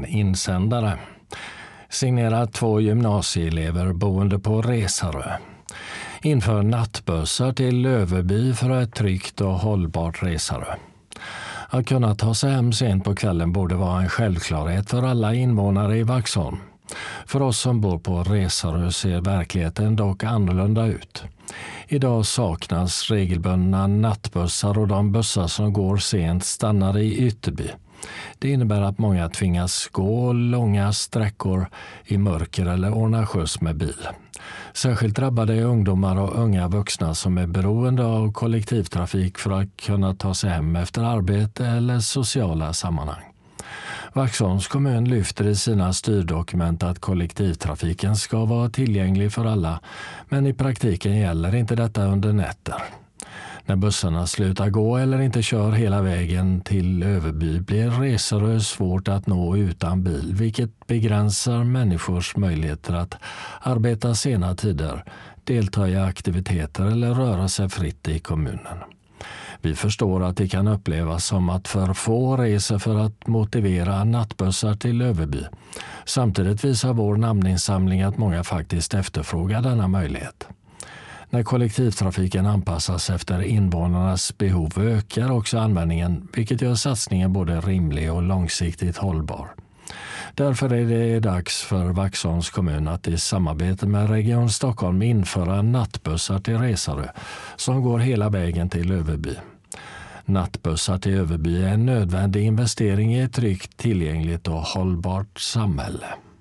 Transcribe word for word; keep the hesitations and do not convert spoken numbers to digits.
en insändare. Signerat två gymnasieelever boende på Resarö. Inför nattbussar till Överby för ett tryggt och hållbart Resarö. Att kunna ta sig hem sent på kvällen borde vara en självklarhet för alla invånare i Vaxholm. För oss som bor på Resarö ser verkligheten dock annorlunda ut. Idag saknas regelbundna nattbussar och de bussar som går sent stannar i Ytterby. Det innebär att många tvingas gå långa sträckor i mörker eller ordna skjuts med bil. Särskilt drabbade är ungdomar och unga vuxna som är beroende av kollektivtrafik för att kunna ta sig hem efter arbete eller sociala sammanhang. Vaxholms kommun lyfter i sina styrdokument att kollektivtrafiken ska vara tillgänglig för alla, men i praktiken gäller inte detta under nätter. När bussarna slutar gå eller inte kör hela vägen till Överby blir Resarö svårt att nå utan bil, vilket begränsar människors möjligheter att arbeta sena tider, delta i aktiviteter eller röra sig fritt i kommunen. Vi förstår att det kan upplevas som att för få reser för att motivera nattbussar till Överby. Samtidigt visar vår namninsamling att många faktiskt efterfrågar denna möjlighet. När kollektivtrafiken anpassas efter invånarnas behov ökar också användningen, vilket gör satsningen både rimlig och långsiktigt hållbar. Därför är det dags för Vaxholms kommun att i samarbete med Region Stockholm införa nattbussar till Resarö som går hela vägen till Överby. Nattbussar till Överby är en nödvändig investering i ett tryggt, tillgängligt och hållbart samhälle.